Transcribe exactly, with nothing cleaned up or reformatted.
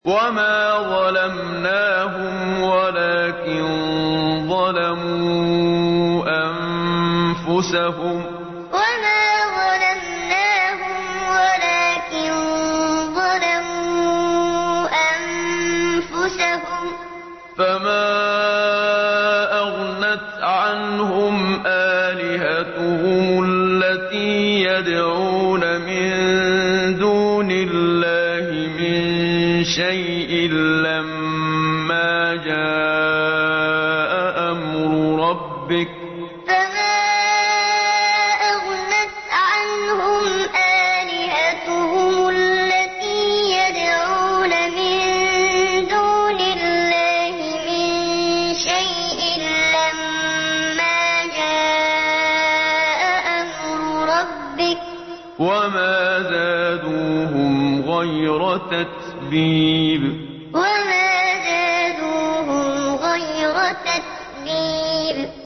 وَمَا ظَلَمْنَاهُمْ وَلَٰكِن ظَلَمُوا أَنفُسَهُمْ ۖ فَمَا أَغْنَتْ عَنْهُمْ آلِهَتُهُمُ الَّتِي يَدْعُونَ مِن دُونِ اللَّهِ مِن شَيْءٍ لَّمَّا جَاءَ أَمْرُ رَبِّكَ ۖ وَمَا زَادُوهُمْ غَيْرَ تَتْبِيبٍ وَمَا ظَلَمْنَاهُمْ وَلَٰكِن ظَلَمُوا أَنفُسَهُمْ ۖ فَمَا أَغْنَتْ عَنْهُمْ آلِهَتُهُمُ الَّتِي يَدْعُونَ مِن دُونِ اللَّهِ مِن شَيْءٍ لَّمَّا جَاءَ أَمْرُ رَبِّكَ ۖ وَمَا زَادُوهُمْ غَيْرَ تَتْبِيبٍ